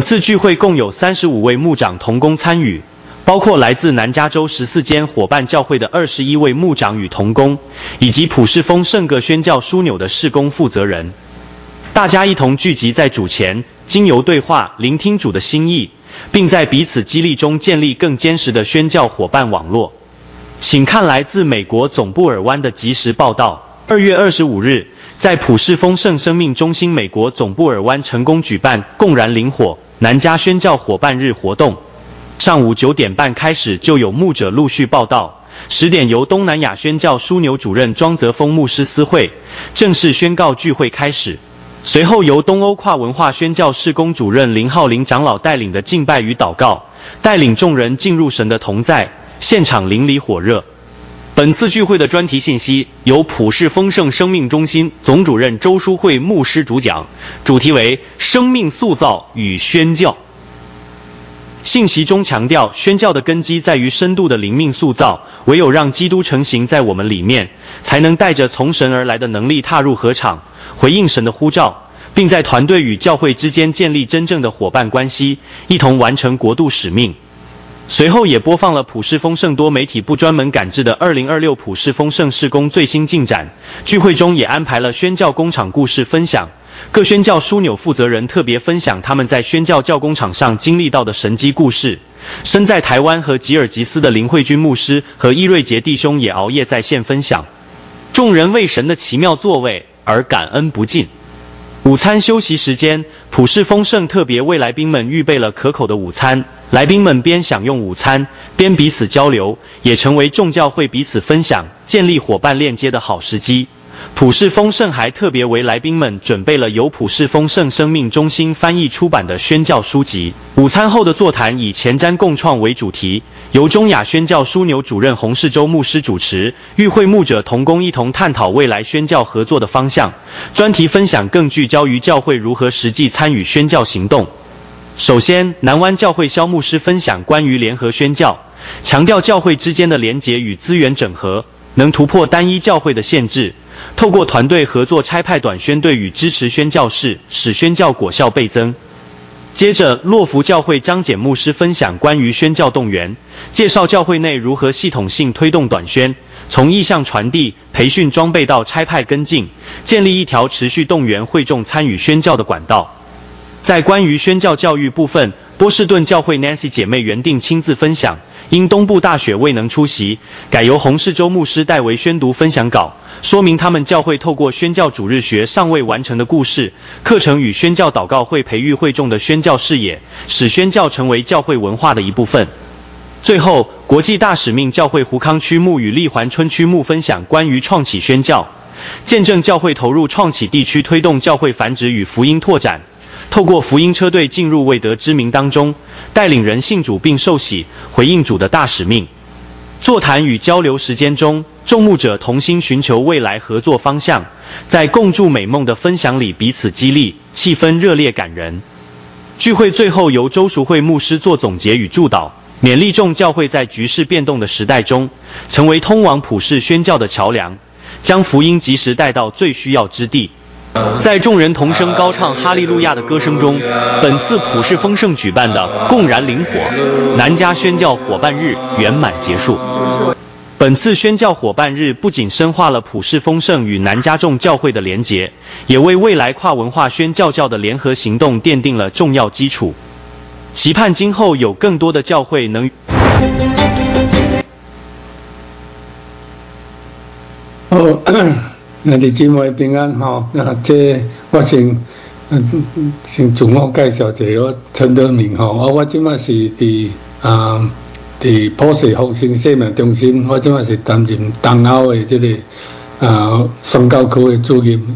次聚会共有35位牧长同工参与，包括来自南加州14间伙伴教会的21位牧长与同工，以及普世丰盛各宣教枢纽的事工负责人。大家一同聚集在主前，经由对话聆听主的心意，并在彼此激励中建立更坚实的宣教伙伴网络。请看来自美国总布尔湾的即时报道。2月25日，在普世丰盛生命中心美国总布尔湾成功举办共燃灵火南加宣教伙伴日活动。上午9点半开始就有牧者陆续报道，10点由东南亚宣教枢纽主任庄泽峰牧师司会，正式宣告聚会开始。随后由东欧跨文化宣教事工主任林浩林长老带领的敬拜与祷告，带领众人进入神的同在，现场邻里火热。本次聚会的专题信息由普世丰盛生命中心总主任周淑慧牧师主讲，主题为生命塑造与宣教。信息中强调，宣教的根基在于深度的灵命塑造，唯有让基督成形在我们里面，才能带着从神而来的能力踏入禾场，回应神的呼召，并在团队与教会之间建立真正的伙伴关系，一同完成国度使命。随后也播放了普世丰盛多媒体部专门赶制的2026普世丰盛事工最新进展。聚会中也安排了宣教工厂故事分享，各宣教枢纽负责人特别分享他们在宣教教工厂上经历到的神迹故事。身在台湾和吉尔吉斯的林慧君牧师和易瑞杰弟兄也熬夜在线分享，众人为神的奇妙作为而感恩不尽。午餐休息时间，普世丰盛特别为来宾们预备了可口的午餐，来宾们边享用午餐边彼此交流，也成为众教会彼此分享、建立伙伴链接的好时机。普世丰盛还特别为来宾们准备了由普世丰盛生命中心翻译出版的宣教书籍。午餐后的座谈以前瞻共创为主题，由中亚宣教枢纽主任洪世洲牧师主持，与会牧者同工一同探讨未来宣教合作的方向。专题分享更聚焦于教会如何实际参与宣教行动。首先，南湾教会萧牧师分享关于联合宣教，强调教会之间的连结与资源整合，能突破单一教会的限制，透过团队合作差派短宣队与支持宣教士，使宣教果效倍增。接着，洛福教会张简牧师分享关于宣教动员，介绍教会内如何系统性推动短宣，从意向传递、培训装备到差派跟进，建立一条持续动员会众参与宣教的管道。在关于宣教教育部分，波士顿教会 Nancy 姐妹原定亲自分享，因东部大雪未能出席，改由洪世洲牧师代为宣读分享稿，说明他们教会透过宣教主日学尚未完成的故事课程与宣教祷告会，培育会众的宣教视野，使宣教成为教会文化的一部分。最后，国际大使命教会胡康区牧与立环春区牧分享关于创启宣教，见证教会投入创启地区推动教会繁殖与福音拓展，透过福音车队进入未得之民当中，带领人信主并受洗，回应主的大使命。座谈与交流时间中，众牧者同心寻求未来合作方向，在共筑美梦的分享里彼此激励，气氛热烈感人。聚会最后由周淑慧牧师做总结与祝祷，勉励众教会在局势变动的时代中，成为通往普世宣教的桥梁，将福音及时带到最需要之地。在众人同声高唱哈利路亚的歌声中，本次普世丰盛举办的共燃灵火南加宣教伙伴日圆满结束。本次宣教伙伴日不仅深化了普世丰盛与南加众教会的连结，也为未来跨文化宣教的联合行动奠定了重要基础，期盼今后有更多的教会能咱哋姊妹平安吼，这我先自我介绍一下，我陈德明吼，我即马是伫普世复兴生命中心，我即马是担任东欧的这个宣教区的主任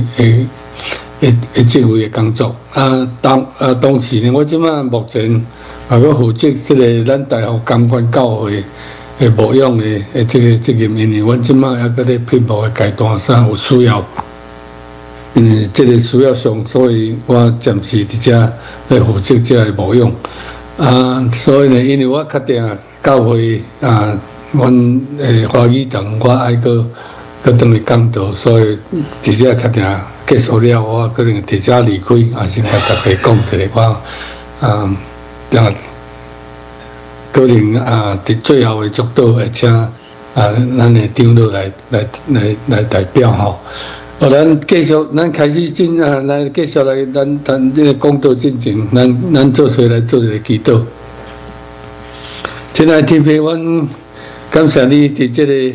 职位的工作。当时呢，我即马目前我负责这个咱大学监管教会牧养的这个责任，因为阮即马还搁咧聘牧的阶段上有需要，这个需要上，所以我暂时伫遮来负责这个牧养。所以呢，因为我确定教会阮华语堂我爱搁当去讲道，所以伫遮确定结束了，我可能伫遮离开，也是甲大家讲一下可能伫最后的祝祷会请咱的长老来代表吼。咱继续，咱开始来继续来咱这个讲道进前，咱做出来做一个祈祷。亲爱的天父，阮感谢你伫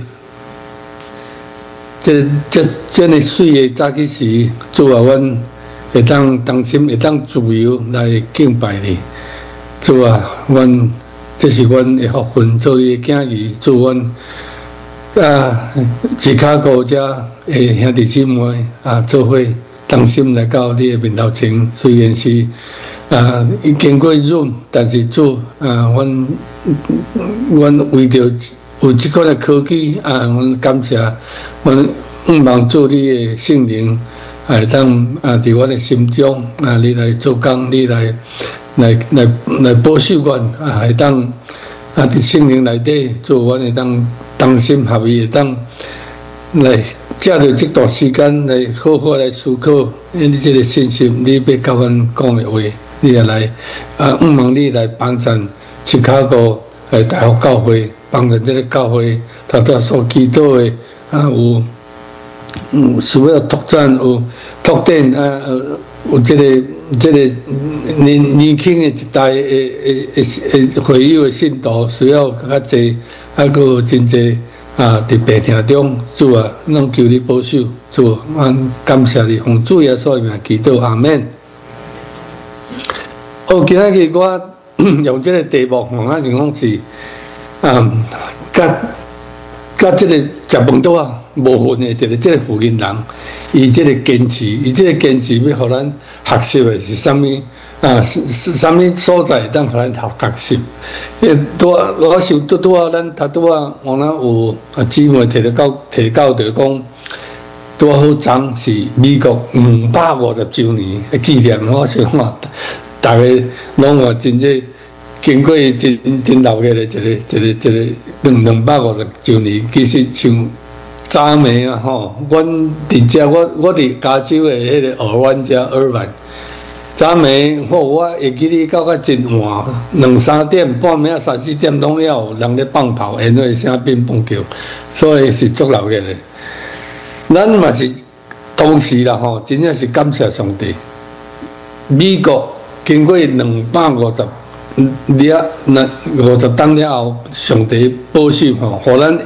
这个水的早起时，主啊，阮会当心，会当自由来敬拜你。主啊，这是阮的福分，做你的囝儿，主阮一卡古遮的兄弟姊妹做伙当心来到你的面头前，虽然是经过忍，但是主阮为着有这款的科技阮感谢，阮望主你的圣灵当伫阮的心中你来做工，你来保守阮会当伫圣灵内底做阮会当心合意，会当来借着这段时间来好好来思考你这个信息，你要甲阮讲的话，你也来望你来帮助芝加哥大学教会，帮助这个教会头头所祈祷的有需要拓展，有拓展有这个年轻的一代的会友的信徒需要较济，还有真济伫病痛中，主啊，咱求你保守，主，阮感谢你，奉主耶稣的名祈祷，阿们。今仔日我用这个题目，咱就讲是甲这个食饭桌无分的这个福音人，伊这个坚持，要互咱学习的是啥物？是啥物所在当互咱学习？我想咱拄啊，往那有姊妹提到着讲，拄好昨是美国250周年的纪念，我想话，大家拢话真正经过真闹热的一个250周年，其实像早暝吼，阮伫遮，我伫加州的迄个尔湾遮尔湾，早暝我会记哩到真晚，2、3点、半暝3、4点拢还有人咧放炮，烟花声、乒乓球，所以是足闹热的。咱嘛是当时啦吼，真正是感谢上帝。美国经过250当了后，上帝保守吼，互咱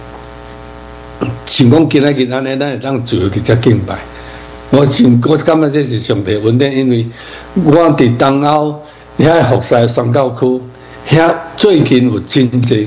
像讲今仔日安尼，咱会当自由伫遮敬拜。我感觉这是上帝恩典，因为我伫东欧遐服侍宣教区，遐最近有真济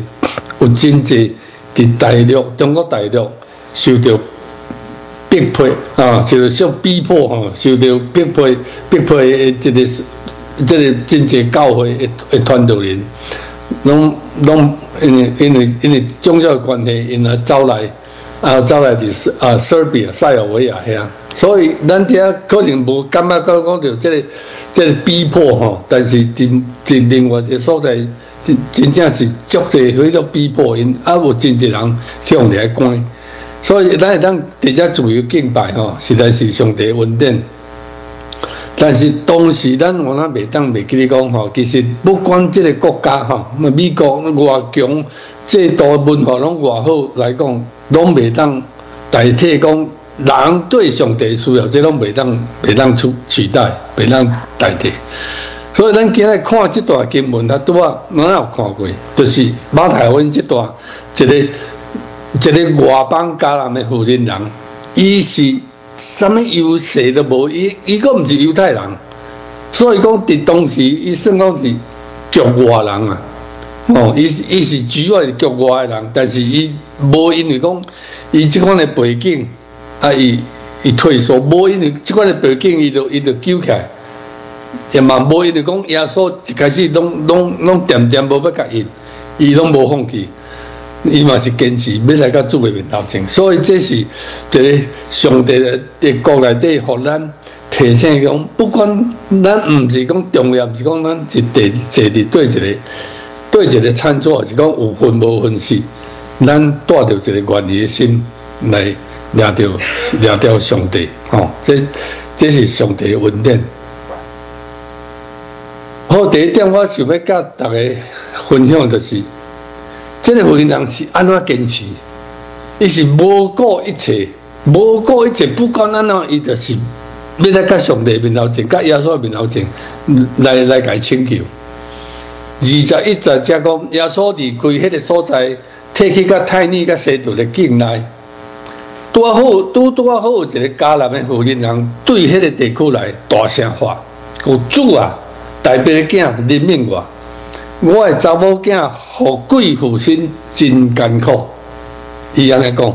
伫中国大陆受到逼迫受到逼迫受到逼迫的这个真济教会的传道人，拢因为宗教的关系，因而走来伫Serbia 塞尔维亚遐，所以咱遐可能无感觉到讲着这个逼迫但是伫另外一个所在，真正是足济迄种逼迫，因有真济人向伫来关，所以咱会当伫遮自由敬拜实在是上帝恩典。但是当时咱我袂记咧讲其实不管这个国家美国外强，制度文化拢外好来讲，拢袂当代替讲人对上帝需要，这拢袂当取代，袂当代替。所以咱今日看这段经文，拄啊，咱有看过，就是马太福音这段一个外邦迦南的妇人人，伊是什么优势都无，伊个毋是犹太人，所以讲伫当时伊算讲是局外人伊是主要是局外的人，但是伊无因为讲伊即款的背景伊退缩，无因为即款的背景伊就救起来，也嘛无因为讲耶稣一开始拢点无要甲伊拢无放弃。伊嘛是坚持要来到主的面头前，所以这是一个上帝的国内底，互咱提醒讲，不管咱毋是讲重要，是讲咱是坐伫对一个餐桌，是讲有分无分事，咱带着一个愿意的心来抓着上帝，这是上帝的恩典。 好，第一点我想要甲大家分享就是，这个福音人是安怎坚持？伊是无顾一切，无顾一切，不管安怎，伊就是要来甲上帝面头前，甲耶稣面头前来甲伊请求。21节则讲，耶稣离开迄个所在，退去甲泰尼甲西渡的境内。拄好有一个迦南的福音人对迄个地区来大声喊：有主啊，大伯的囝怜悯我的查某囝互鬼附身，真艰苦。伊安尼讲，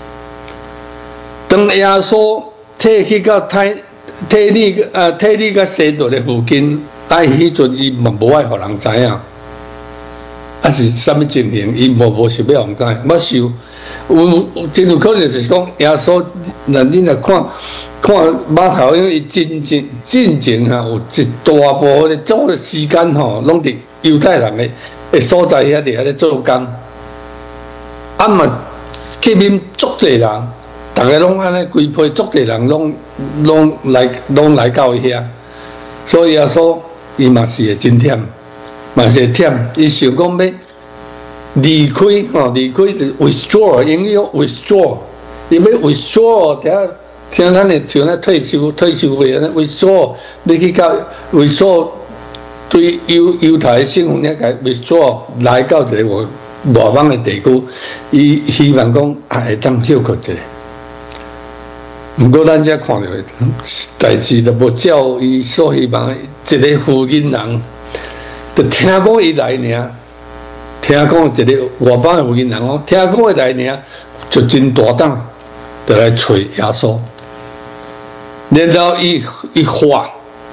当耶稣退去到泰尼甲西渡的附近，迄阵伊嘛无爱互人知影，啊是啥物情形？伊无想要互知。我想有真有可能就是讲耶稣，那恁来看码头，因为伊进前有一大部分的种的时间拢伫犹太人的所在遐伫遐咧做工，啊嘛。去面足侪人，大家拢安尼规批足侪人拢来到伊遐，所以耶稣伊嘛是会真忝，嘛是会忝。伊想讲要离开就 withdraw， 英语 withdraw， 伊要 withdraw， 听咱的像咱退休费安尼 withdraw， 你去到 withdraw 对犹太的信奉遐个 withdraw 来到一个外邦的地区，伊希望讲会当休克一下。毋过咱遮看到代志都无照伊所希望的，一个福音人，就听讲伊来尔，听讲一个外邦的福音人哦，听讲伊来尔，就真大胆，就来找耶稣，然后伊喊，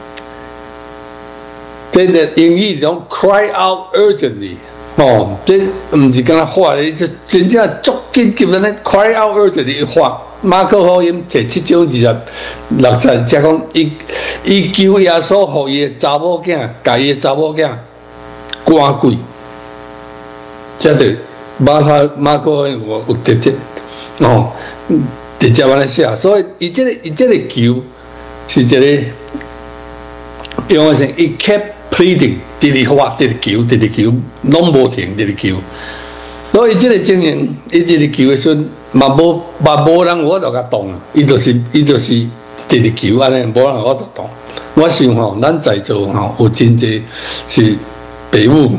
这个英语讲 cry out urgently。这毋是敢若喊咧，这真正足紧急安尼 cry out urgently 喊。马可福音第7章26节，则讲伊求耶稣，互伊的查某囝，甲伊的查某囝赶鬼。这就马可福音有直接直接安尼写，所以伊这个求是一个用的是伊 kept pleading， 直发，直求，拢无停，直求。所以这个情形，伊直求的时阵，嘛无人有法度甲动，伊就是直求安尼，无人有法度动。我想咱在座有真济是父母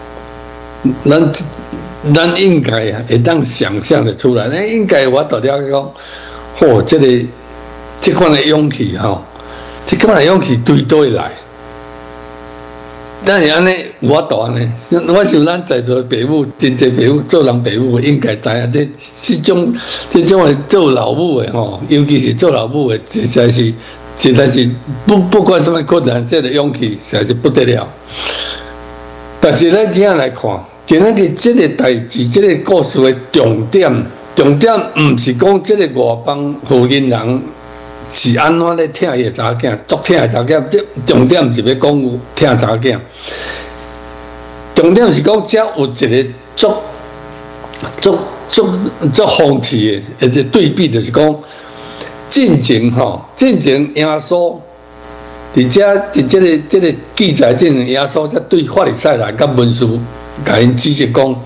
咱应该会当想象得出来，咱应该有法度了解讲，这款的勇气这款的勇气对倒来。但是安尼有法度安尼，我想咱在座父母，真侪父母做人父母应该知影，这种的做老母的尤其是做老母的，实在是不管什么困难，这个勇气实在是不得了。但是咱今仔来看，今仔日这个代志，这个故事的重点毋是讲这个外邦福音人是安怎咧疼伊个查囝，足疼个查囝。重点是要讲有疼查囝，重点是讲遮有一个足讽刺的，一个对比，就是讲进前耶稣伫这个记载进前耶稣才对法利赛人甲文士甲因指示讲，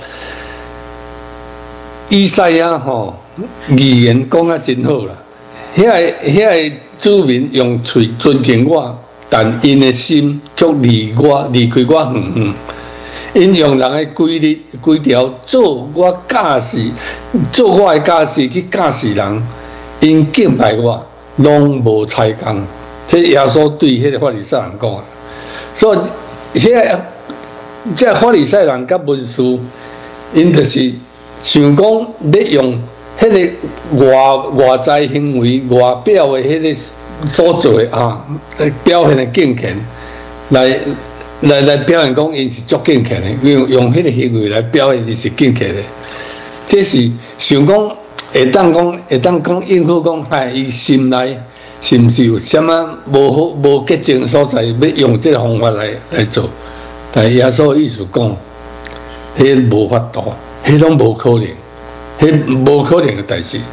以赛亚预言讲啊真好啦。遐个子民用嘴尊敬我，但因的心却离开我远远。因用人的规律规条做我的驾驶去驾驶人，因敬拜我，拢无采工。这耶稣对迄个法利赛人讲，所以这法利赛人甲文士，因就是想讲要用迄个外在行为、外表的迄个所做的表现的敬虔，来表现讲伊是足敬虔的，用迄个行为来表现伊是敬虔的。这是想讲会当讲应付讲，伊心内是毋是有啥物无洁净所在，要用这个方法来做？但耶稣意思讲，迄无法度，迄拢无可能。迄无可能的代志，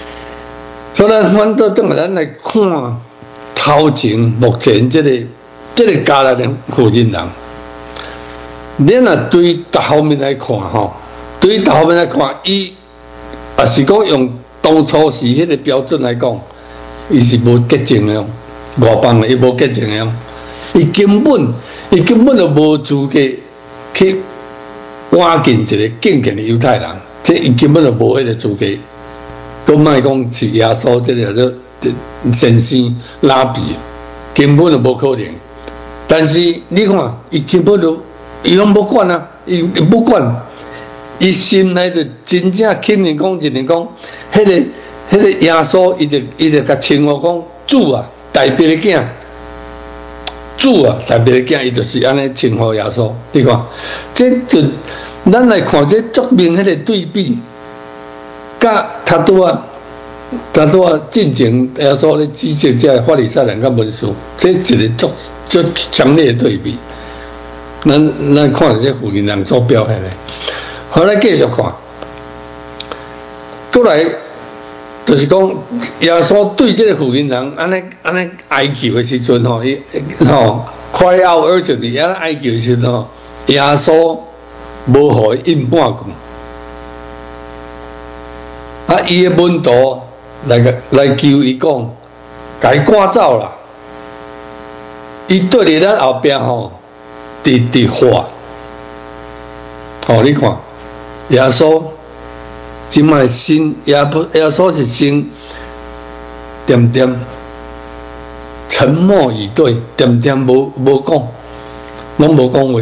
所以咱反倒转来咱来看头前目前这个这个加拿大福建人，恁若对各方面来看吼，对各方面来看，伊也是讲用当初时迄个标准来讲，伊是无洁净的，外邦的伊无洁净的，伊根本就无资格去挖进一个敬虔的犹太人，这伊根本就无迄个资格。都莫讲是耶稣这个叫先生拉比，根本就无可能。但是你看，伊根本就伊拢无管啊，伊不管，伊心内就真正肯定讲，迄个耶稣，伊就甲称呼讲主啊，代表的囝，主啊，代表的囝，伊就是安尼称呼耶稣。你看，这就咱来看这足明迄个对比。甲他拄啊进前耶稣咧指责这法利赛人甲文士，这一个足强烈的对比。咱看这福音人所表现的，好，咱继续看，过来就是讲耶稣对这个福音人安尼哀求的时阵吼，伊cry out urgently，安尼哀求的时阵吼，耶稣无互伊应半句。啊！伊的门徒来求伊讲，甲伊赶走啦。伊对伫咱后壁吼，伫话，你看，耶稣即摆心，耶稣是心点点沉默以对，点点无讲，拢无讲话。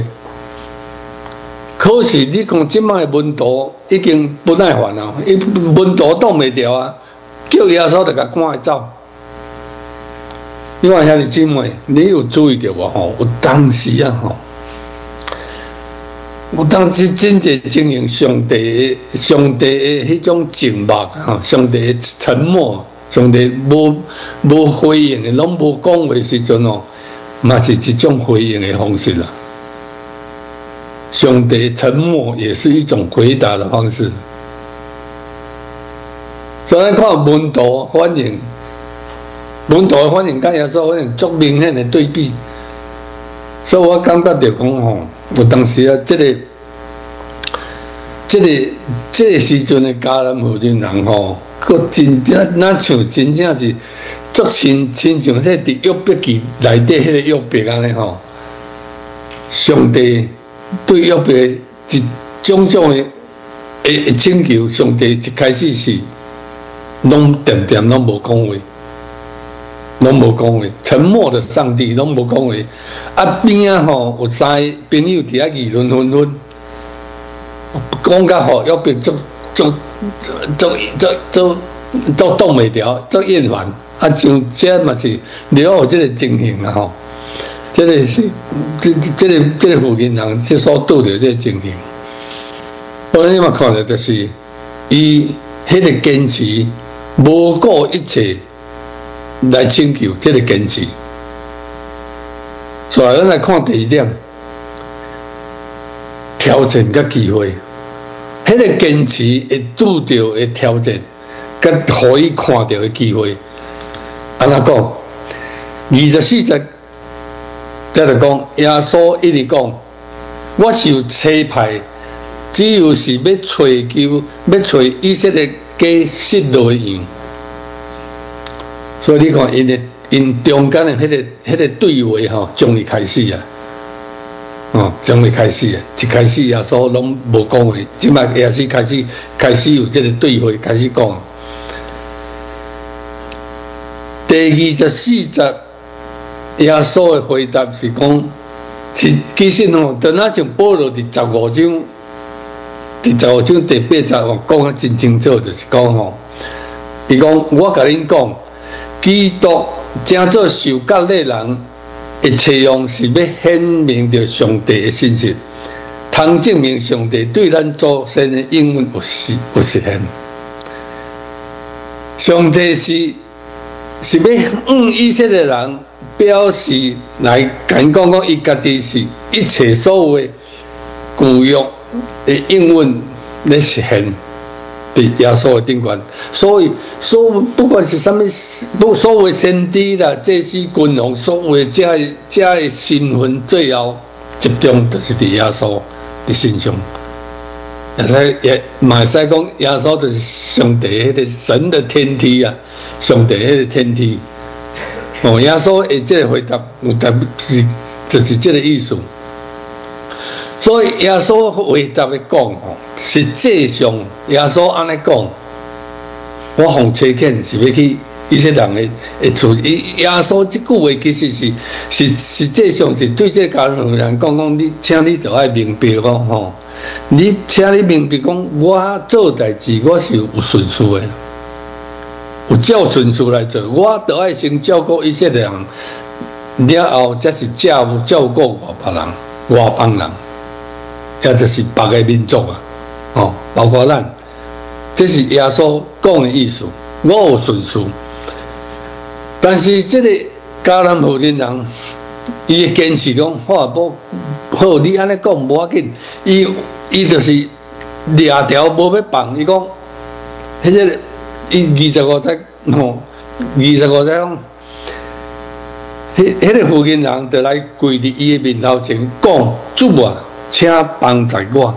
可是你讲即摆门徒已经不耐烦了，伊门徒挡袂牢啊，叫耶稣就甲赶走。你看兄弟姊妹，你有注意到无吼？有当时啊吼，有当时真正经营上帝的迄种静默吼，上帝的沉默，上帝无回应的，拢无讲话时阵哦，嘛是一种回应的方式啦。上帝沉默也是一种回答的方式，所以看门徒反应，门徒的反应跟耶稣反应足明显的对比，所以我感觉着讲吼，有当时啊，这个时阵的迦南福建人吼，佫真正那像真正是足亲像迄伫约伯记内底迄个约伯安尼吼，上帝。对约伯一种的请求，上帝一开始是拢点拢无讲话，拢无讲话，沉默的上帝拢无讲话。啊边啊吼有三个朋友伫遐议论纷纷，讲甲吼约伯足挡袂牢，足厌烦。啊像这嘛是了有这个情形啊吼。这个是这个福建人即所拄着这个情形，我你嘛看到就是伊迄个坚持，无顾一切来请求这个坚持。所以咱来看第一点，挑战甲机会，迄个坚持会拄着的挑战，甲互伊看到的机会。安怎讲？24节。再就讲，耶稣一直讲，我是有差派，只有是要找以色列家失落的羊。所以你看，因中间的迄个对话吼，从伊开始啊，从伊开始啊，一开始耶稣拢无讲话，即摆耶稣开始有这个对话开始讲。第24节。耶稣的回答是讲，其实吼，就那像保罗伫15章第8节讲啊真清楚，就是讲吼，伊讲我甲恁讲，基督正做受割礼人，一切用是要显明着上帝的信息，通证明上帝对咱祖先的应允有实现。上帝是要以色列人。表示来讲伊家己是一切所有的旧约的应允咧实现， 伫耶稣的顶悬，所以不管是什么，所谓先知啦、祭司、君王，所谓这的身份，最后集中就是伫耶稣的身上。也会使讲，耶稣就是上帝迄个神的天梯啊，上帝迄个天梯。耶稣的这个回答有淡是就是这个意思。所以耶稣回答的讲实际上耶稣安尼讲，我奉差遣是要去以色列人的厝。耶稣这句话其实是实际上是对这家人讲，你请你就要明白讲你请你明白讲，我做代志我是有顺序的，有照顺序来做，我就要先照顾以色列人，了后才是照顾外邦人。也就是别个民族啊，包括咱，这是耶稣讲的意思。我有顺序，但是这个迦南妇人人，伊会坚持讲，好，你安尼讲无要紧，伊就是掠条无要放，伊讲，迄个伊25岁，25岁讲，迄个妇人人就来跪伫伊的面头前讲，主啊，请帮助我。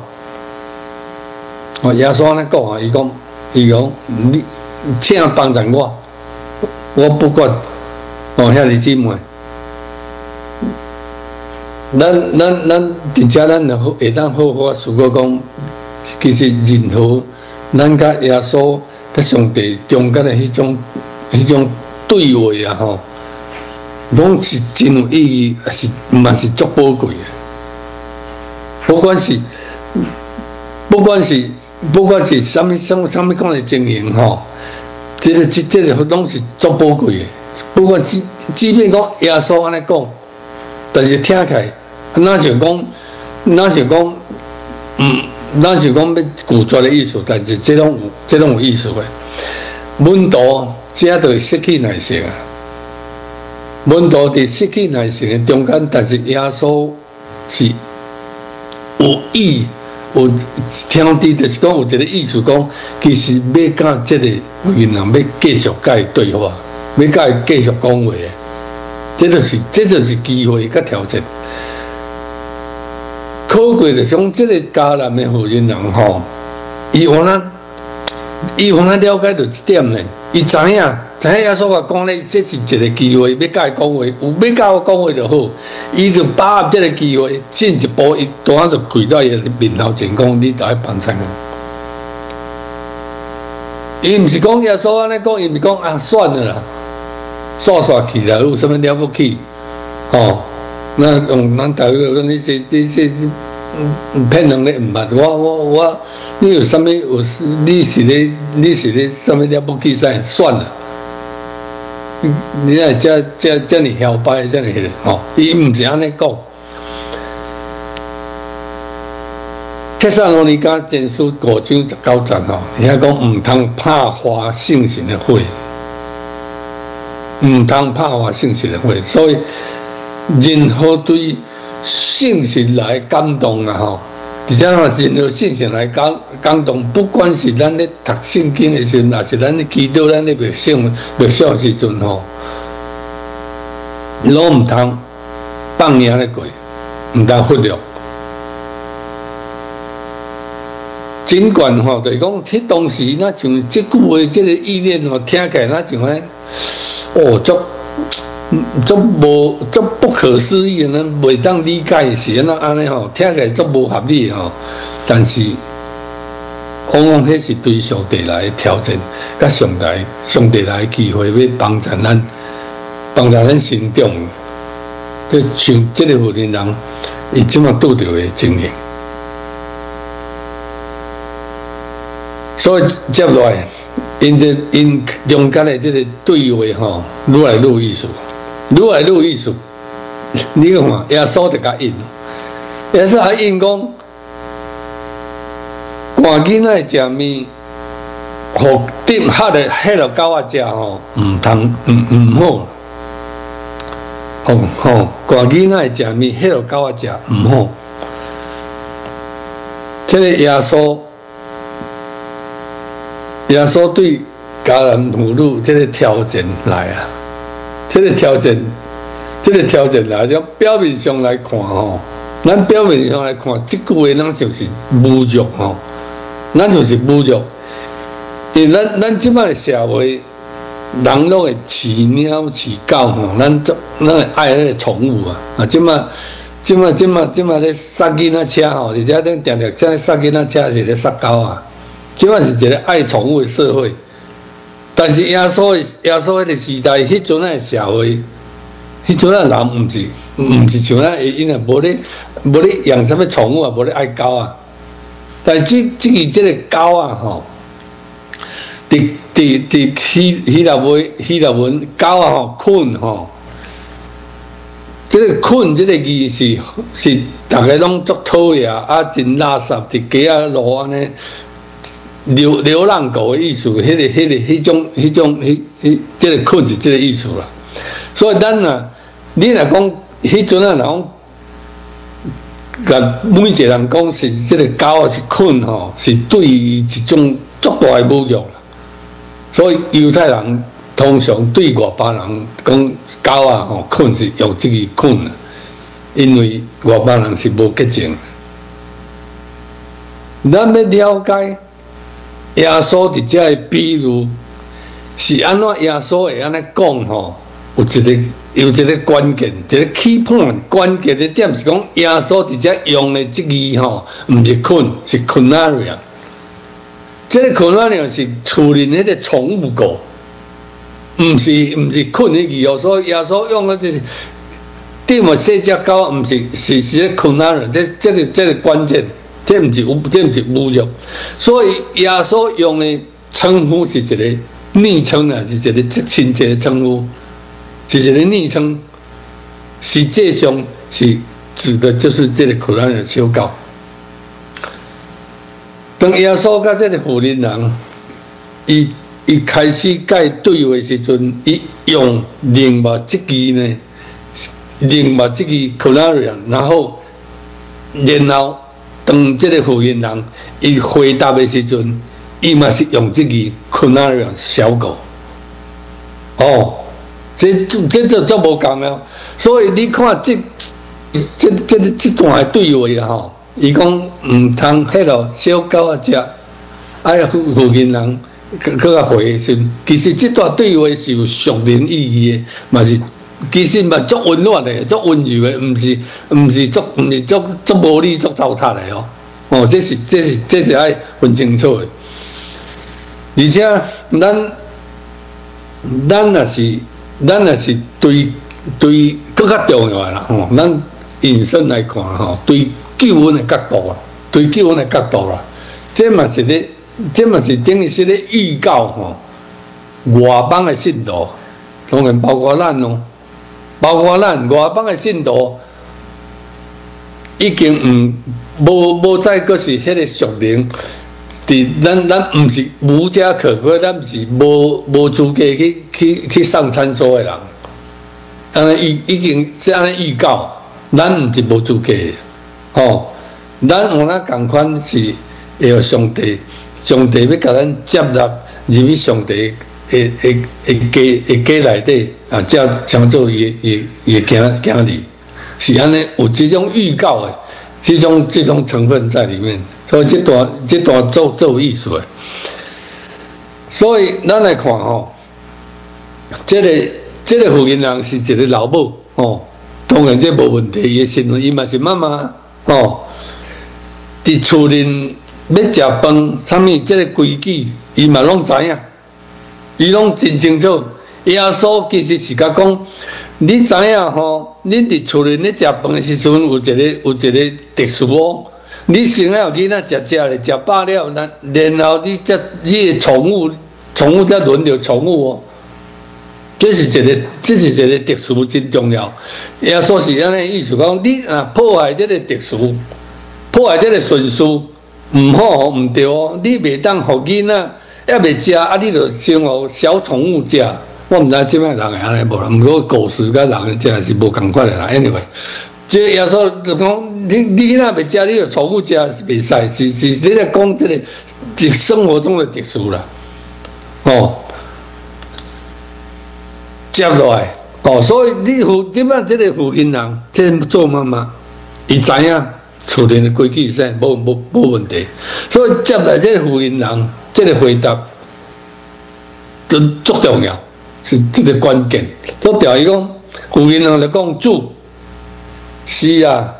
耶稣安尼讲啊，伊讲你请帮助我不管。兄弟姊妹，咱真正咱就会当好好思考讲，其实任何咱甲耶稣、甲上帝中间的迄种对话啊，拢是真有意义，嘛是足宝贵的。不管是什么款的情形这个拢是足宝贵的。不过即便讲耶稣安尼讲，但是听起来，咱想讲要拒绝的意思，但是这种有意思的。门徒这就会失去耐性啊！门徒伫失去耐性的中间，但是耶稣是有意。有听伫就是讲有一个意思讲，其实要甲这个妇人人要继续甲伊对话，要甲伊继续讲话的，这就是机会甲挑战。可贵就讲这个迦南的妇人人伊原来了解到一点呢，伊知影耶稣话讲咧，这是一个机会，要甲伊讲话，有要甲我讲话就好，伊就把握这个机会，进一步伊当然就跪到伊面头前讲，你就要帮衬我。伊毋是讲耶稣安尼讲，伊毋是讲啊算了啦，煞去啦，有啥物了不起？那用咱台语讲，你骗人咧毋捌，我，你有啥物？你是咧啥物了不起？算了。你来这么嚣摆，这么迄个伊毋是安尼讲。帖撒罗尼迦前书5章19节伊遐讲毋通拍花圣神的火，毋通拍花圣神的火，所以任何对圣神来感动啊而且任何圣神来感动，不管是咱咧读圣经的时阵，也是咱咧祈祷、咱咧默想的时阵拢毋通放眼咧过，毋通忽略。尽管就是讲，迄当时那像即句话，即个意念听起来那像足不可思议，咱袂当理解是安尼听起来足无合理但是往往迄是对上帝来挑战，甲上帝来机会，要帮助咱成长。就像这个妇人人，伊即马拄着的情形。所以接落来，因中间的这个对话愈来愈有意思。你看嘛，耶稣就甲应，耶稣还应讲，赶囡仔食面，互顶黑的迄落狗仔食毋通毋好。赶囡仔食面，迄落狗仔食毋好。这个耶稣耶稣对迦南妇女这个条件来啊，这个条件来，从表面上来看吼，咱表面上来看，这句话咱就是侮辱吼，咱就是侮辱，因为咱即摆社会。人拢会饲鸟饲狗吼，咱会爱迄个宠物啊！即摆咧杀囡仔车吼，而且咱常常在杀囡仔车是咧杀狗啊！即摆是一个爱宠物的社会，但是耶稣迄个时代，迄阵仔社会，迄阵仔人毋是像咱因啊，无咧养什么宠物啊，无咧爱狗啊。但即个狗啊吼。希腊文狗啊吼困吼，这个困这个字是大家拢足讨厌啊，真垃圾伫街啊路安尼流浪狗的意思，迄种这个困是这个意思啦。所以咱啊，你若讲迄阵啊，人甲每一个人讲是这个狗啊是困吼，是对伊一种足大的侮辱啦。所以犹太人通常对外邦人讲狗啊吼困是用这个困，因为外邦人是无洁净。咱要了解耶稣伫遮的比喻是安怎，耶稣会安尼讲吼，有一个关键，一个 key point 关键的点是讲耶稣伫遮用的这个吼，毋是困，是 kunaria。这个困难呢是处理那个宠物狗，唔是困那个哦，所以耶稣用的就是对我这只狗，唔是困难的，这个关键，这唔是侮辱，所以耶稣用的称呼是一个昵称啊，是一个亲切的称呼，是一个昵称，实际上是指的就是这个困难的小狗。当耶稣甲这个妇人人，伊开始甲伊对话时阵，伊用另外这个 Kunaria， 然后当这个妇人人伊回答的时阵，伊嘛是用这个 Kunaria 小狗。哦，这就无共了。所以你看这段对话啊吼。伊讲毋通迄落小狗啊食，爱附近人搁较回时，其实这段对话是有属灵意义的，嘛是其实嘛足温暖的，足温柔的，毋是足无理足糟蹋的哦。哦，这是爱分清楚的。而且咱若是对更较重要啦吼，咱引申来看吼，对。救恩的角度啊，对救恩的角度啦，这嘛是等于是咧预告吼，外邦的信徒，当然包括咱哦，包括咱外邦的信徒，已经无再阁是迄个属灵，咱毋是无家可归，咱毋是无资格去上餐桌的人，安尼已经是安尼预告，咱毋是无资格的。哦，咱有咱共款是会有上帝要甲咱接纳入去上帝的家内底啊，这称作伊行礼，是安尼有这种预告的，这种成分在里面，所以这段做有意思的。所以咱来看吼，这个妇人人是一个老母哦，当然这无问题，伊的身份伊嘛是妈妈。哦，伫厝里要食饭，啥物这个规矩，伊嘛拢知影，伊拢真清楚。耶稣其实是甲讲，你知影吼，恁伫厝里咧食饭的时阵，有一个特殊哦。你先要囡仔食咧，食饱了，然后你的宠物才轮到宠物哦。这是一个特殊真重要。耶稣是安尼意思讲，你破坏这个特殊，破坏这个顺序，唔好唔对哦。你袂当互囡仔还袂食，你就先互小宠物食。我唔知即摆人会安尼无啦，毋过狗食甲人食是无共款的啦。Anyway， 这耶稣就讲，你囡仔袂食，你就宠物食是袂使，是你在讲这个生活中的特殊啦。 接落来所以即摆即个附近人，即做妈妈，伊知影厝内的规矩是无问题，所以接来即个附近人，即个回答就足重要，是这个关键。足重要伊讲附近人来讲煮，是啊，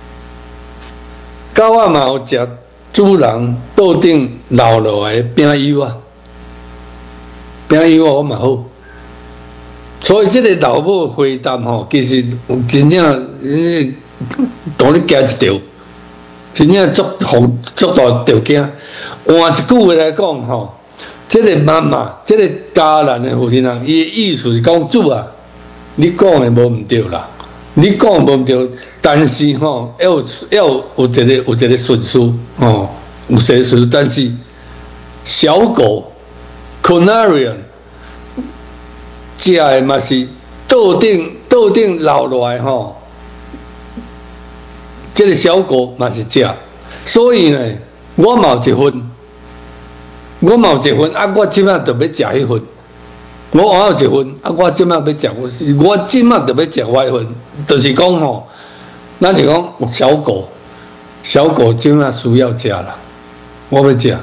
狗仔嘛有食主人桌顶留落来的饼油啊，饼油我嘛好。所以这个老母回答其实真正当你加一条，真正足大条件。换一句话来讲这个妈妈，这个家人的父亲人，伊的意思是讲主啊，你讲的无毋对啦，你讲无毋对，但是要有一个顺序有一个顺序，但是小狗 Canarian。食的嘛是桌顶留落来这个小狗嘛是食，所以呢，我嘛有一份，我即摆就要食迄份，我有一份，我即摆要食，我即摆就要食我迄份，就是讲咱就讲小狗即摆需要食啦，我要食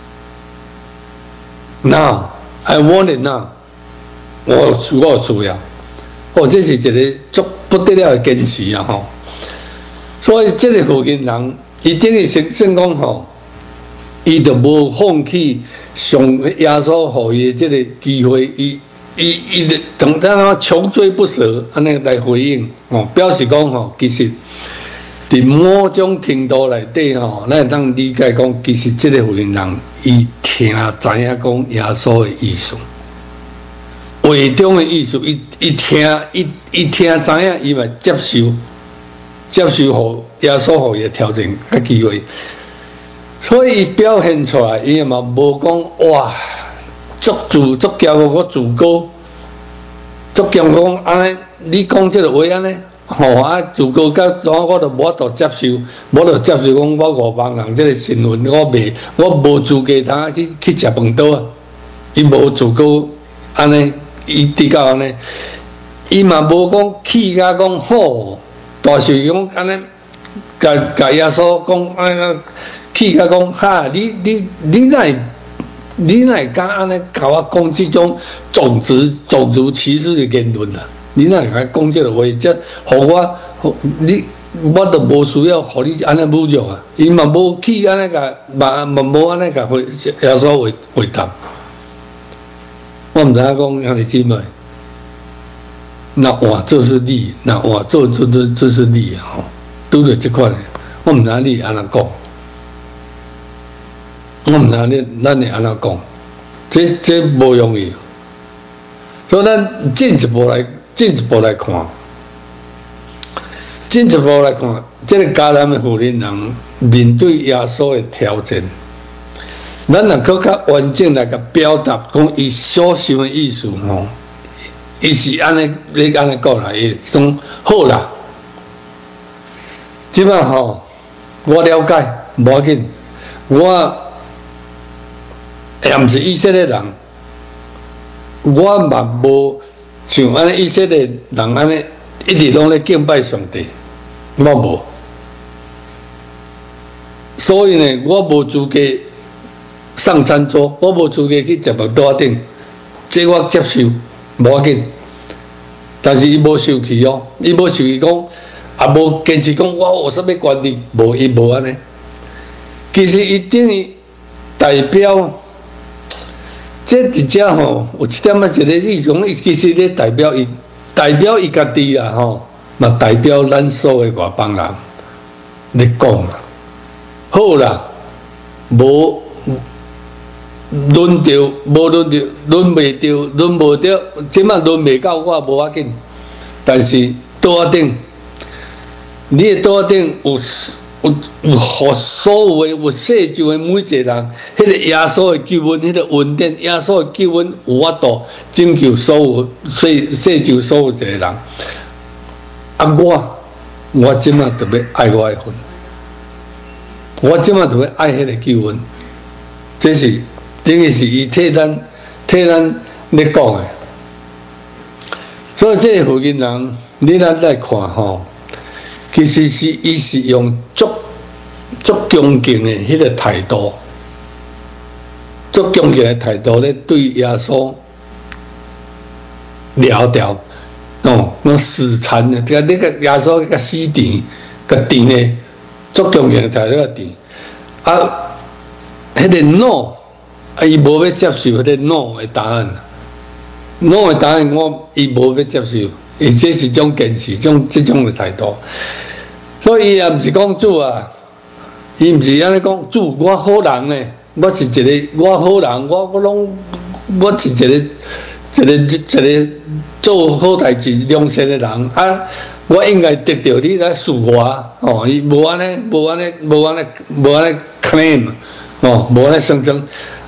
，Now I want it now。我有需要，这是一个足不得了的坚持啊！所以这个附近人，伊等于算讲伊就无放弃上耶稣互伊的这个机会，伊同咱穷追不舍，安尼来回应表示讲其实伫某种程度内底咱会当理解讲，其实这个附近人伊听知影讲耶稣的意思。话中的意思，伊听知影，伊嘛接受互耶稣互伊的条件甲机会，所以伊表现出来，伊嘛无讲哇，足骄傲，我自高，足强讲安尼，你讲这个话安尼，自高甲我就无法度接受，无法度接受讲我外邦人这个身份，我无资格通去食饭桌啊，伊无自高安尼。伊直到安尼，伊嘛无讲气甲讲好，大是讲安尼，甲耶稣讲安尼，气甲讲哈，你哪会敢安尼甲我讲这种种族歧视的言论啊？你哪会敢讲这个话？这互我都无需要互你安尼侮辱啊！伊嘛无气安尼甲，嘛无安尼甲耶稣回答。我毋知影讲兄弟姊妹，那换做是你，那换做这是你拄着这款，我毋知影你安怎讲，我毋知影咱会安怎讲，这无容易，所以咱进一步来看，这个迦南的妇人人面对耶稣的挑战。咱若搁较完整来甲表达讲伊所想的意思伊是安尼，你安尼讲啦，伊讲好啦。即摆我了解，无要紧，我也毋是以色列人，我嘛无像安尼以色列人安尼一直拢咧敬拜上帝，我无。所以呢，我无资格上餐桌，我无资格去食饭桌顶，这我接受，无要紧。但是伊无受气伊无受气讲，也无坚持讲我有啥物权利，无伊无安尼。其实伊等于代表，这直接有一点仔一个意思，其实咧代表伊家己啦嘛代表咱所有外邦人咧讲啦。好啦，无轮到，轮袂到，即摆轮袂到我无要紧。但是桌顶，你的桌顶有互所有的有世上的每一个人，迄个耶稣的救恩，迄个恩典，耶稣的救恩有法度拯救所有世上所有一个人。我即摆特别爱我的份，我即摆特别爱迄个救恩，这是等于是伊替咱替咱咧讲诶。所以这个福建人，你咱来看吼，其实伊是用足恭敬的迄个态度，足恭敬的态度咧对耶稣聊调。那死缠的，那个耶稣个死甜，个甜的，足恭敬的态度个甜。啊，迄个 no， 伊无要接受迄个 no 的答案。no 的答案，伊无要接受，伊这是种坚持，这种的态度。所以伊也毋是讲主啊，伊毋是安尼讲主，我好人呢，我是一个我好人，我是一个做好代志、良善的人啊，我应该得到你来恕我伊无安尼 claim 无安尼声称，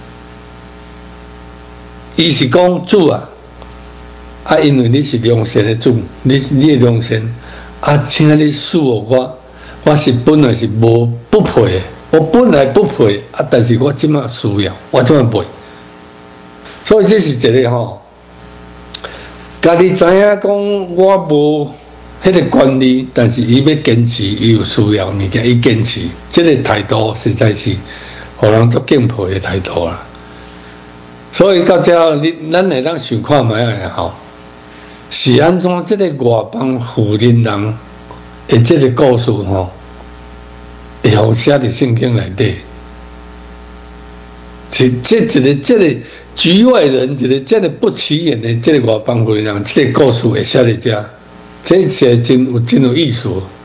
伊是讲主啊，因为你是良善的主，你的良善啊，请你恕我是本来是不配的，我本来不配啊，但是我即马需要，我即马配，所以这是一个家己知影讲我无迄个权利，但是伊要坚持，伊有需要物件，伊坚持，这个态度实在是互人足敬佩的态度啦。所以到这，咱会当想看卖下吼，是安怎这个外邦福建人的这个故事吼，会互写伫圣经内底？是这个局外人，这个不起眼的这个外邦福建人，这个故事会写伫遮，这是真有意思。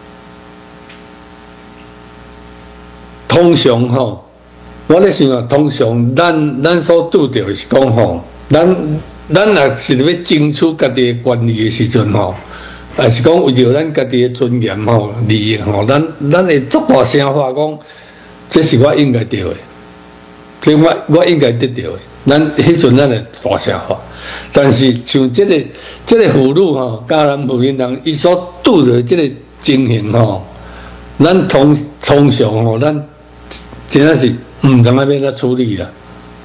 通常吼，我咧想啊，通常咱所拄着是讲吼，咱若是要争取家己的权利的时阵吼，也是讲为着咱家己的尊严吼、利益吼，咱会足大声话讲，这是我应该得的。所以我应该得到的，迄阵咱会大声话，但是像这个妇女吼，迦南福建人伊所拄着这个情形吼，咱通常吼，咱真正是毋知影要怎处理啦，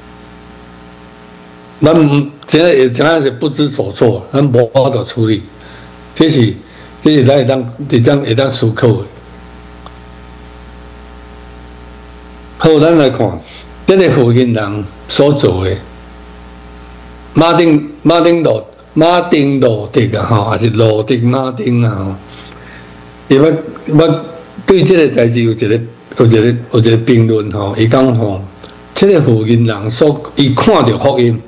咱真正是不知所措，咱无法度处理，这是咱会当思考的。好，咱来看。这个福建人所做的，马丁路德啊，吼，还是路德马丁啊，吼，因为我对这个代志有一个评论吼，伊讲吼，这个福建人伊看到福音，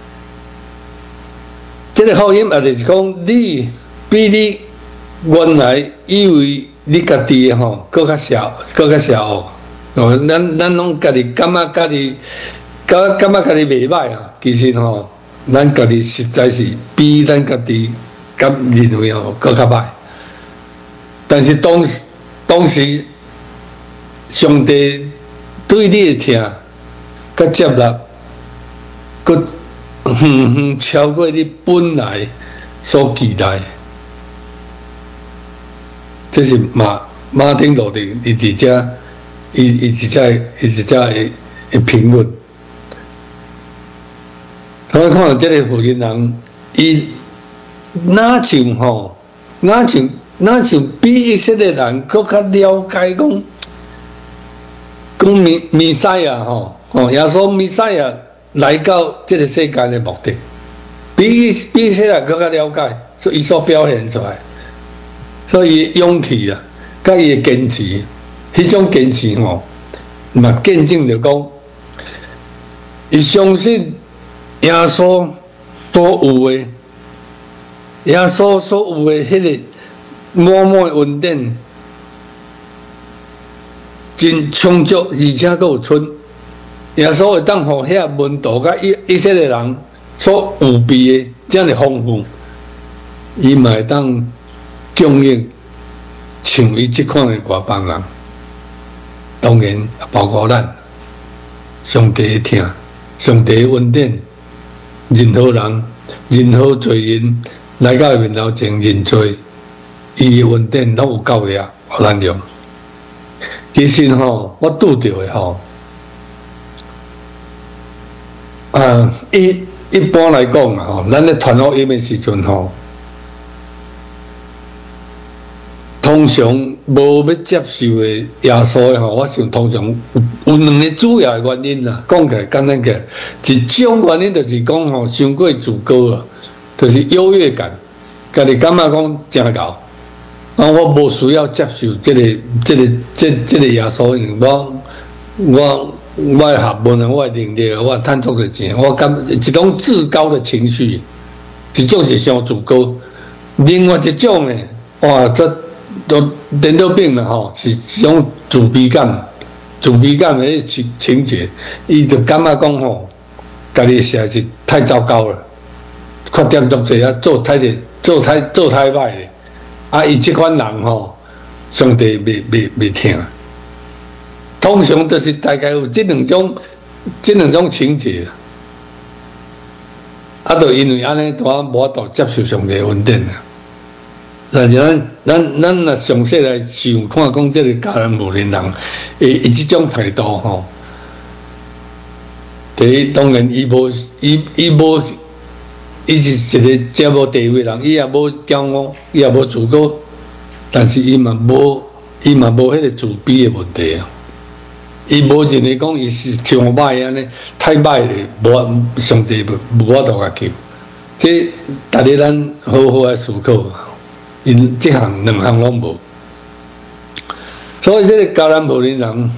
这个福音也就是讲，你比你原来以为你家己吼，更较邪恶。咱拢家己感觉家己袂歹啊，其实吼，咱家己实在是比咱家己认为吼更较歹。但是当时上帝对你的听，甲接纳，佮超过你本来所期待。这是马丁路德伊伫遮。伊一只会评论，我看到这个福建人，伊哪像比以色列人更较了解讲弥赛亚吼，耶稣弥赛亚来到这个世界的目的，比以色列人更较了解，所以伊所表现出来，所以伊勇气啊，甲伊的坚持。迄种坚持吼，嘛见证着讲，伊相信耶稣所有的，耶稣所有的迄个满满的恩典，真充足，而且佫有剩。耶稣会当互遐门徒甲以色列人所有备的这样的丰富，伊嘛会当供应像伊即款的外邦人。当然包括咱，上帝的听，上帝的恩典，任何罪人来到伊面头前认罪，伊的恩典拢有够额，互咱用。其实吼，我拄着的吼， 一般来讲啊，吼，咱咧传福音的时阵吼，通常无要接受的耶稣的吼，我想通常有两个主要的原因啦。讲起来简单起来，一种原因就是讲吼，伤过自高啊，就是优越感，家己感觉讲真够，啊，我无需要接受这个耶稣，因为我的学问啊，我的能力啊，我赚足个钱，我感一种自高的情绪，一种是伤自高。另外一种呢，哇，这都颠倒病了吼，是一种自卑感的情节，伊就感觉讲吼，家己实在是太糟糕了，缺点足侪啊，做太歹咧，啊，伊这款人吼，上帝袂听。通常都是大概有这两种情节，啊，就因为安尼，我无法度接受上帝的恩典啊。但是咱若详细来想看，讲这个迦南牧人人，伊这种态度吼，第一当然伊是一个这无地位人，伊也无骄傲，伊也无自高，但是伊嘛无迄个自卑的问题啊。伊无认为讲伊是像歹安尼，太歹咧，无上帝无法度甲救。这逐日咱好好来思考，因这项两项拢无。所以这个迦南牧人人，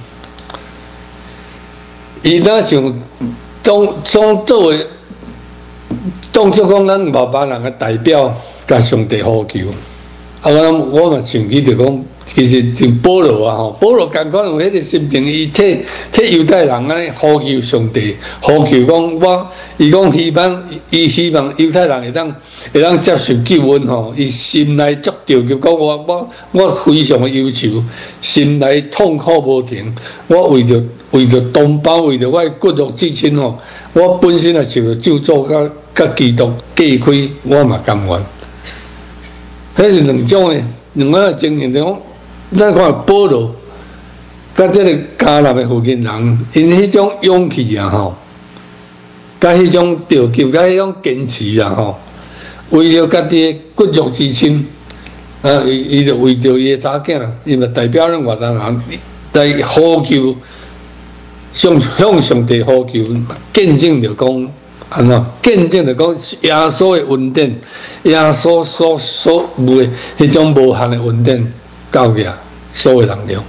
伊若像作为当作讲咱外邦人的代表，甲上帝呼求。啊，我嘛想起就讲，其实像保罗啊吼，保罗共款有迄个心情，伊替犹太人安尼呼求上帝，呼求讲伊讲希望犹太人会当接受救恩吼，伊心内足着急，讲我非常的忧愁，心内痛苦无停，我为着同胞，为着我骨肉至亲吼，我本身也受着咒诅甲基督隔开，我嘛甘愿。迄是两种的情形，就讲咱看保罗，甲这个迦南的附近人，因迄种勇气啊吼，甲迄种着急，甲迄种坚持啊吼，为了家己的骨肉之亲，啊，伊就为着伊的查囝，伊嘛代表咱外邦人来呼求，向上帝呼求，见证着讲。安怎见证着讲耶稣的恩典，耶稣所有的迄种无限的恩典，教给所有人了。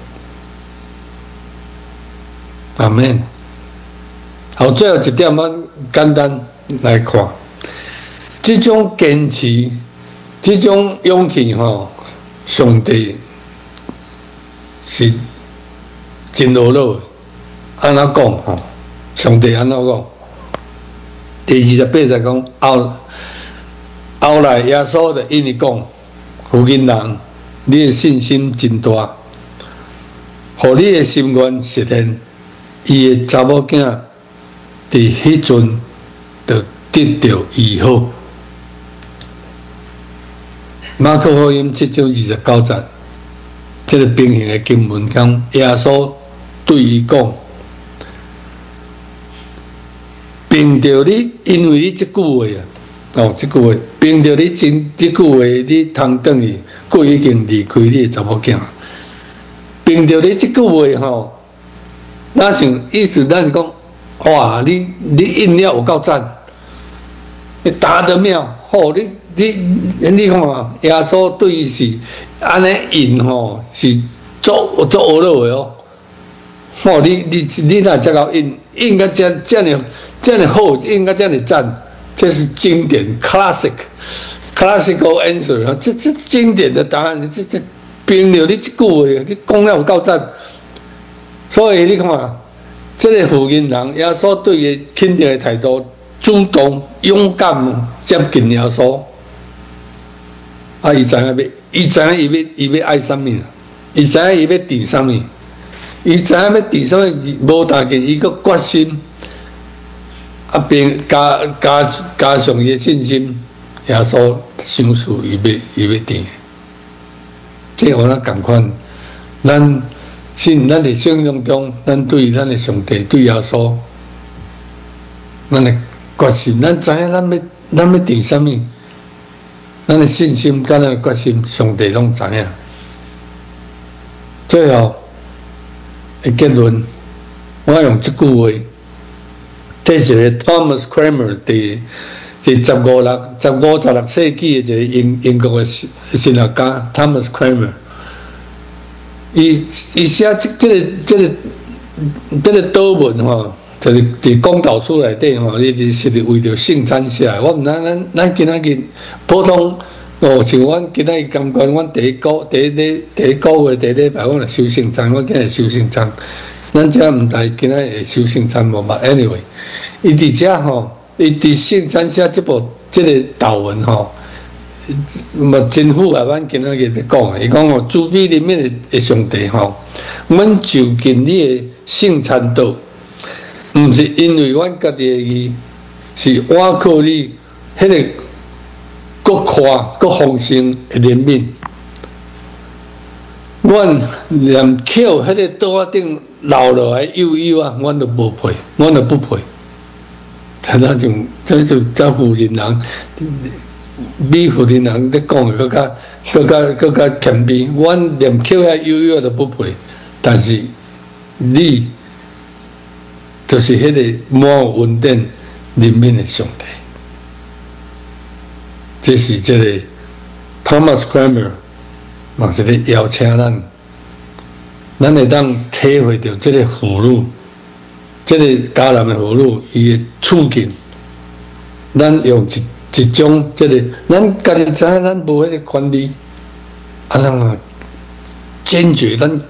阿免。好，最后一点我简单来看，这种坚持，这种勇气吼，上帝是真落落的。安怎讲吼？上帝安怎讲？第28节讲后来耶稣就因伊讲，附近人，你的信心真大，互你的心愿实现，伊的查某囝伫迄阵就得到医好。马可福音7章29节，这个平行的经文讲，耶稣对伊讲。凭着你，因为你这句话啊，这句话，凭着你这句话，你通等于鬼已经离开你的查某囝。凭着你这句话吼，那像意思，咱讲，哇，你应了有够赞，你答得妙，吼，你看啊，耶稣对伊是安尼应吼，是做学落的哦。吼，你若遮够应该这样好，应该这样赞，这是经典 classical answer 啊，这经典的答案，这凭着你这句话，你讲了有够赞。所以你看啊，这个附近人耶稣对伊肯定的态度，主动勇敢接近耶稣。啊，伊知影伊要爱什么，伊知影伊要治什么。伊知影要治什么，无但见伊个决心，啊，并加上伊的信心，耶稣相信伊要治。这我咱共款，咱伫信仰中，咱对咱的上帝对耶稣，咱的决心，咱知影咱要定什么，咱的信心、咱的决心，上帝拢知影。最后的结论，我用这句话，这是个 Thomas Cranmer 伫15、16世纪的一个英国的神学家 Thomas Cranmer， 伊写这个祷文吼，就是伫讲道书内底吼，伊是为着圣餐写的。我毋知咱今仔日普通哦，像阮今仔日感觉，阮第一个月第一礼拜，我来收圣餐，我今日收圣餐。咱遮毋知今仔日会收圣餐无嘛 ？Anyway， 伊伫遮吼，伊伫圣餐写这个祷文吼，嘛真符合咱今仔日咧讲的。伊讲吼，主比里面的上帝吼，阮就近你的圣餐道，毋是因为阮家己的义，是倚靠你迄个搁宽搁丰盛的怜悯。阮连捡迄个桌仔顶留落来幼幼啊，阮都无配，阮都不配。这就富人人，美富人人咧讲的，更加谦卑。阮连捡遐幼幼都不配，但是你就是迄个满有恩典怜悯的上帝。这是这个 Thomas Cranmer 嘛是咧邀请咱会当体会到这个俘虏，这个迦南的俘虏伊的处境，咱用一种这个，咱家己知影咱无迄个权利，咱坚决，咱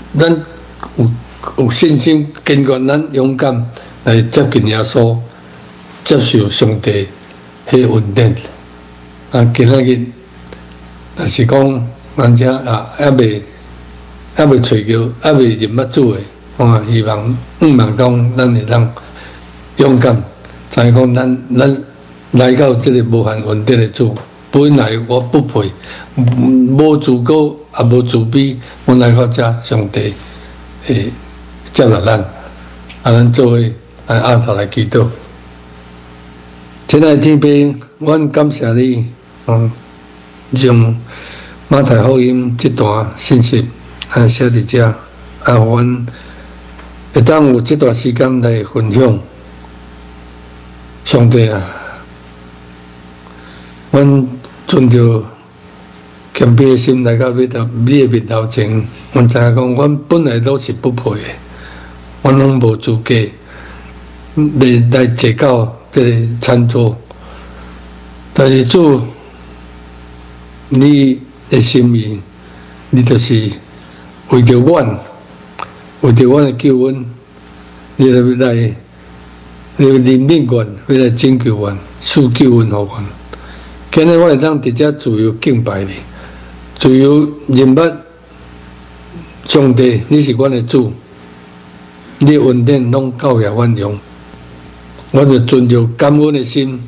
有信心，坚决，咱勇敢来接近耶稣，接受上帝迄个恩典。今仔日，但是讲，咱遮还未找着，还未认捌主的，希望讲咱会当勇敢，知影讲咱来到这个无限恩典的主，本来我不配，无自高也无自卑，我来到这，上帝会接纳咱，咱做伙来按头来祈祷。亲爱的天父，阮感谢你，用马太福音这段信息写伫遮，阮会当有这段时间来分享。上帝啊，阮存着谦卑的心来到你的面头前，阮知影讲，阮本来都是不配的，阮拢无资格来坐到这个餐桌。但是主，你的心意，你就是为着阮的救恩，你来怜悯阮，要来拯救阮，赐救恩给阮。今日我会当伫遮自由敬拜你，自由认捌上帝，你是阮的主，你的恩典拢教也阮用，我就存着感恩的心。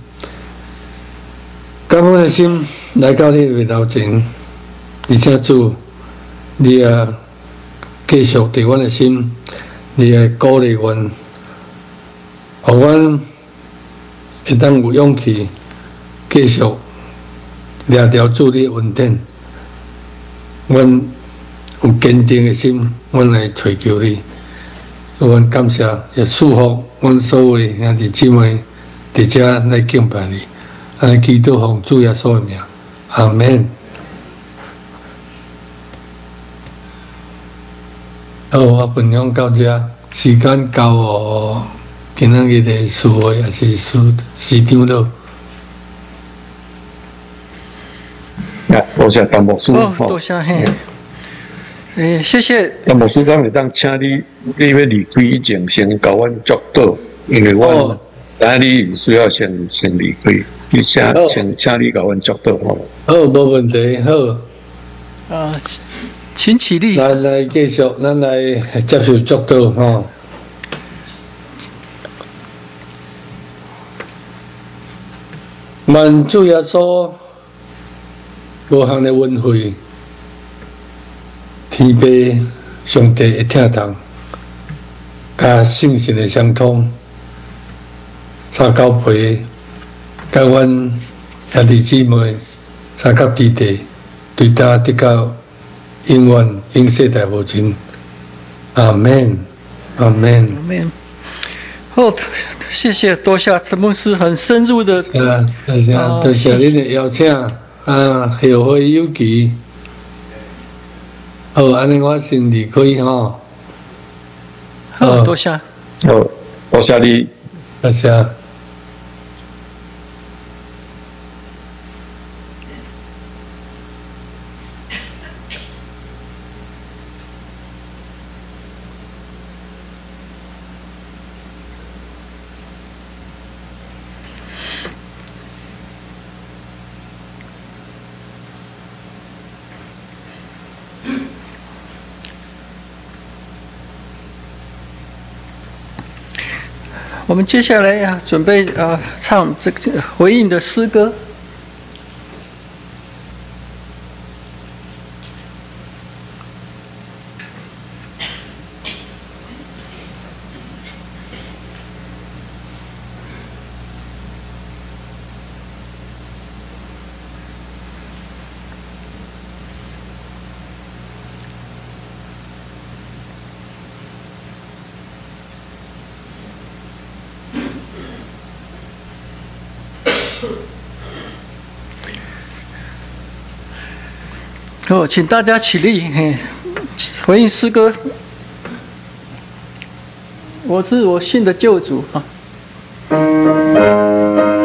感恩的心来到你面头前，而且主，你也继续伫阮的心，你也鼓励阮，互阮会当有勇气继续抓牢主你的恩典。阮有坚定的心，阮来追求你。阮感谢，也祝福阮所有兄弟姊妹伫遮来敬拜你。祈祷奉主耶稣的名，阿门。好，我分享到这，时间到哦，今仔日的聚会也是时长了。 多谢陈牧师。 多谢嘿。谢谢。 陈牧师，敢会当请你要离开以前，先甲阮祝祷，因为我知影你需要先离开。你请你甲阮祝祷好。 好，无问题，好。 请起立。 咱来继续，咱来接受祝祷吼。愿主耶稣无限的恩惠，天父上帝的疼痛，甲圣神的相通， 三交陪，甲阮兄弟姊妹三甲弟弟，对他得到永远永世大福尽。阿门，阿门。 阿门。好，谢谢，多谢陈牧师很深入的。 多谢您的邀请，后会有期。好，安尼我先离开吼。 好，多谢。 好，多谢你。 多谢。 我们接下来准备唱这个回应的诗歌。好，请大家起立，回应诗歌。我是我信的救主啊。